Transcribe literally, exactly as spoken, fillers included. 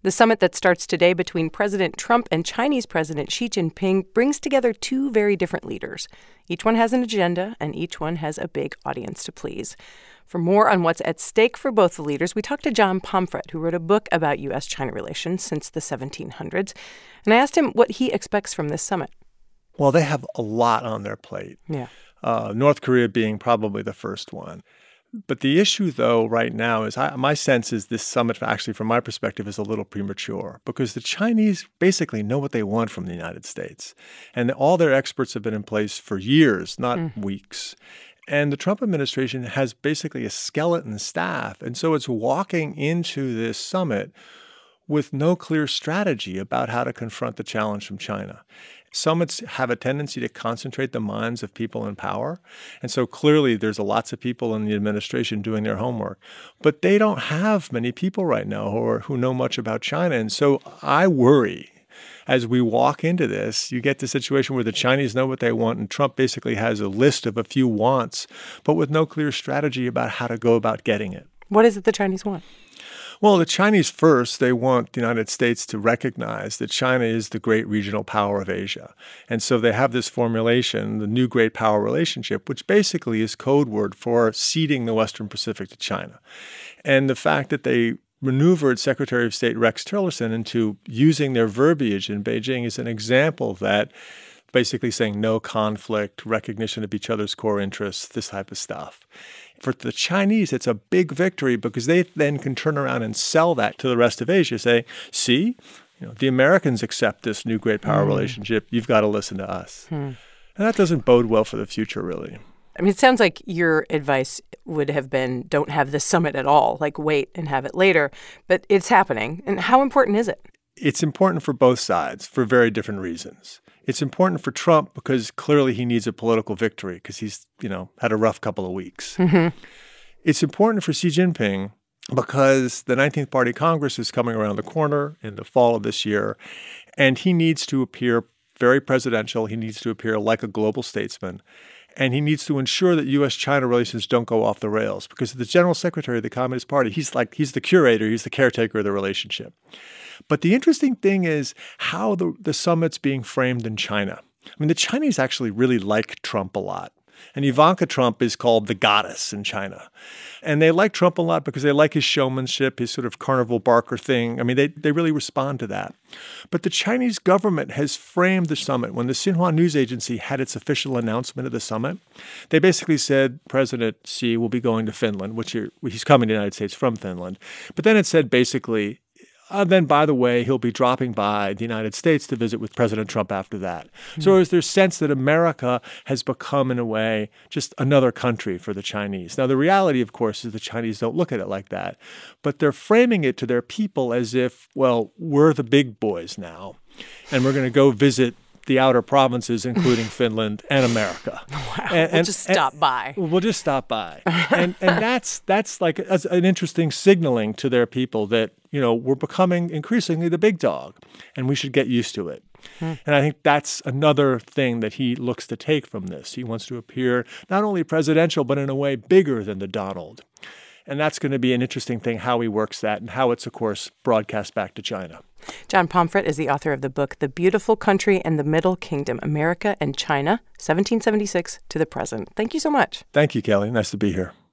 The summit that starts today between President Trump and Chinese President Xi Jinping brings together two very different leaders. Each one has an agenda, and each one has a big audience to please. For more on what's at stake for both the leaders, we talked to John Pomfret, who wrote a book about U S China relations since the seventeen hundreds. And I asked him what he expects from this summit. Well, they have a lot on their plate. Yeah. Uh, North Korea being probably the first one. But the issue, though, right now is I, my sense is this summit, actually, from my perspective, is a little premature because the Chinese basically know what they want from the United States. And all their experts have been in place for years, not mm. weeks. And the Trump administration has basically a skeleton staff. And so it's walking into this summit with no clear strategy about how to confront the challenge from China. Summits have a tendency to concentrate the minds of people in power. And so clearly there's lots of people in the administration doing their homework. But they don't have many people right now who, are, who know much about China. And so I worry as we walk into this, you get the situation where the Chinese know what they want and Trump basically has a list of a few wants, but with no clear strategy about how to go about getting it. What is it the Chinese want? Well, the Chinese first, they want the United States to recognize that China is the great regional power of Asia. And so they have this formulation, the new great power relationship, which basically is code word for ceding the Western Pacific to China. And the fact that they maneuvered Secretary of State Rex Tillerson into using their verbiage in Beijing is an example of that, basically saying no conflict, recognition of each other's core interests, this type of stuff. For the Chinese, it's a big victory because they then can turn around and sell that to the rest of Asia, say, see, you know, the Americans accept this new great power mm. relationship. You've got to listen to us. Hmm. And that doesn't bode well for the future, really. I mean, it sounds like your advice would have been don't have this summit at all, like wait and have it later. But it's happening. And how important is it? It's important for both sides for very different reasons. It's important for Trump because clearly he needs a political victory because he's, you know, had a rough couple of weeks. Mm-hmm. It's important for Xi Jinping because the nineteenth Party Congress is coming around the corner in the fall of this year, and he needs to appear very presidential. He needs to appear like a global statesman. And he needs to ensure that U S China relations don't go off the rails because the general secretary of the Communist Party, he's like he's the curator, he's the caretaker of the relationship. But the interesting thing is how the, the summit's being framed in China. I mean, the Chinese actually really like Trump a lot. And Ivanka Trump is called the goddess in China. And they like Trump a lot because they like his showmanship, his sort of carnival barker thing. I mean, they, they really respond to that. But the Chinese government has framed the summit. When the Xinhua News Agency had its official announcement of the summit, they basically said President Xi will be going to Finland, which he's coming to the United States from Finland. But then it said basically, Uh, then, by the way, he'll be dropping by the United States to visit with President Trump after that. Mm-hmm. So is there a sense that America has become, in a way, just another country for the Chinese? Now, the reality, of course, is the Chinese don't look at it like that. But they're framing it to their people as if, well, we're the big boys now, and we're going to go visit the outer provinces, including Finland and America. Wow. And, we'll and, just stop and, by. We'll just stop by. and and that's that's like a, an interesting signaling to their people that, you know, we're becoming increasingly the big dog and we should get used to it. Hmm. And I think that's another thing that he looks to take from this. He wants to appear not only presidential, but in a way bigger than the Donald. And that's going to be an interesting thing, how he works that and how it's, of course, broadcast back to China. John Pomfret is the author of the book, The Beautiful Country and the Middle Kingdom, America and China, seventeen seventy-six to the Present. Thank you so much. Thank you, Kelly. Nice to be here.